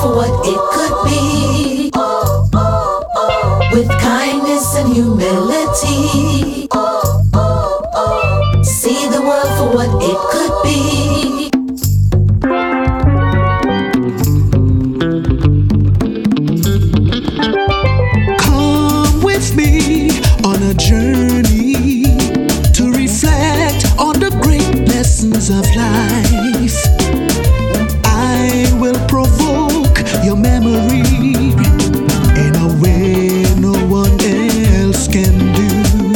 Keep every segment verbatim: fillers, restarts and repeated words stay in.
for what it could be, with kindness and humility. See the world for what it could be. Come with me on a journey to reflect on the great lessons of life. I will provoke your memory in a way no one else can do.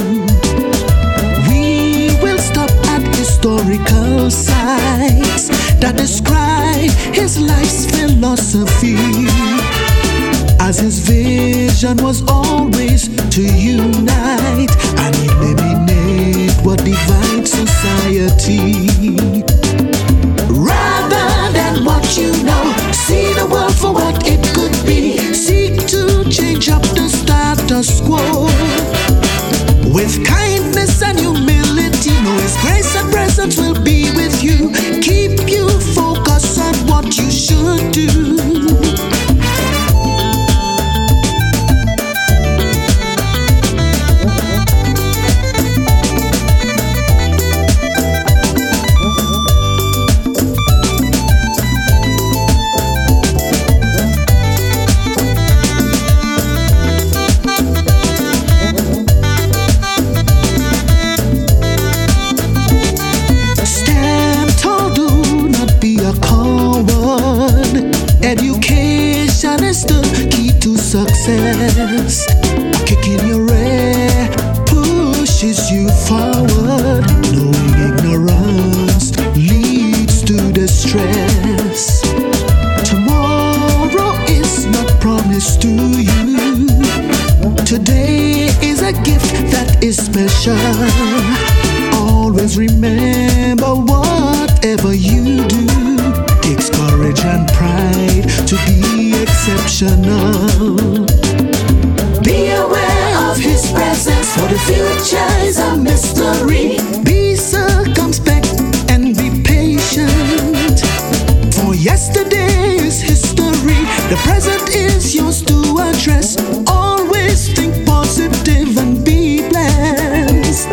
We will stop at historical sites that describe his life's philosophy, as his vision was always to unite and eliminate what divides society. Rather than what you know, see the world for what it could be. Seek to change up the status quo with kindness and humility. Know His grace and presence will be with you. Keep you focused on what you should do. Education is the key to success. Kicking your rear pushes you forward. Knowing ignorance leads to distress. Tomorrow is not promised to you. Today is a gift that is special. Always remember, whatever you do takes courage and pride to be exceptional. Be aware of His presence, for the future is a mystery. Be circumspect and be patient, for yesterday is history. The present is yours to address. Always think positive and be blessed.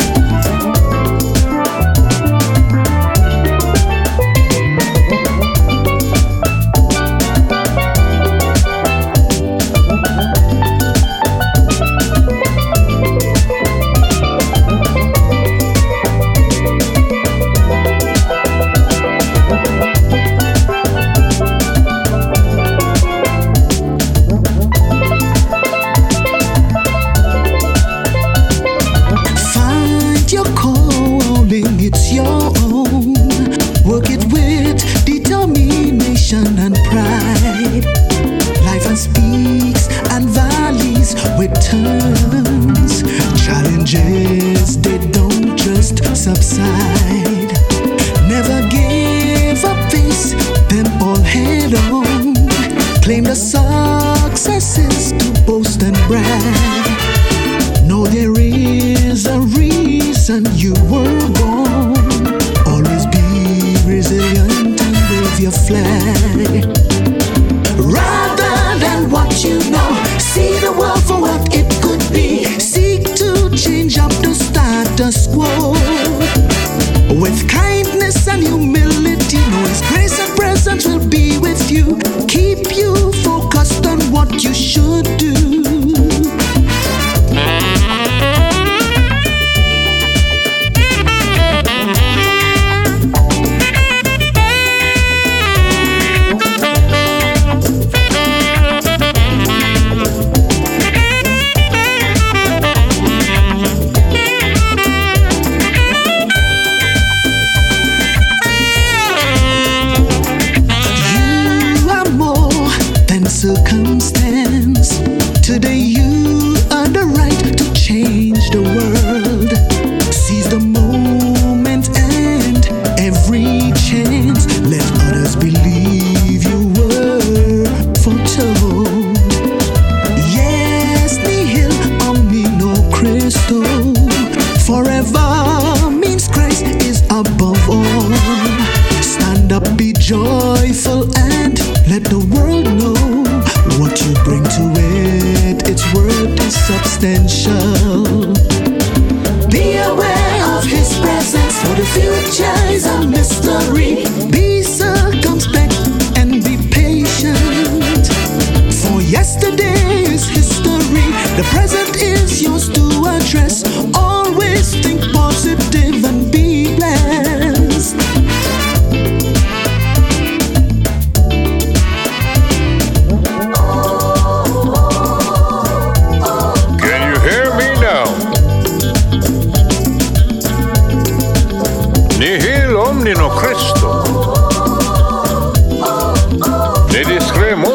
It's your own. Work it with determination and pride. Life has peaks and valleys with turns. Challenges, they don't just subside. Never give up, face them all head on. Claim the successes to boast and brag. Know there is a reason you were born. Always be resilient and wave your flag. Rather than what you know, see the world for what it could be. Seek to change up the status quo with kindness and humility. Know His grace and presence will be with you. Keep you focused on what you should do. Circumstance. Today you earn the right to change the world. Seize the moment and every chance. Let others believe you were foretold. Yes, nihil omnino Christo. Forever means Christ is above all. Stand up, be joyful, and let the world know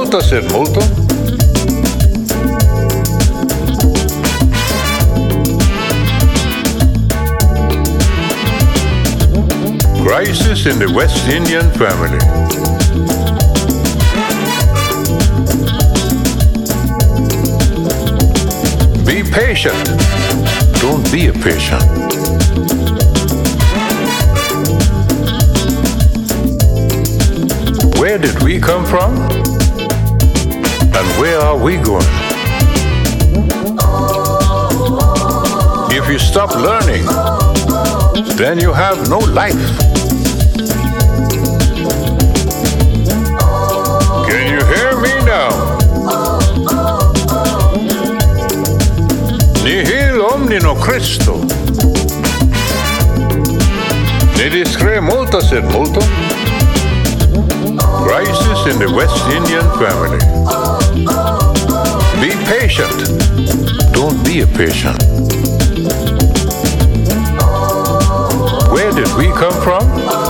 molto sed molto. Crisis in the West Indian family. Be patient. Don't be a patient. Where did we come from? And where are we going? If you stop learning, then you have no life. Can you hear me now? Nihil omnino Christo. Ne discre multa sed multo. Crisis in the West Indian family. Be patient. Don't be a patient. Where did we come from?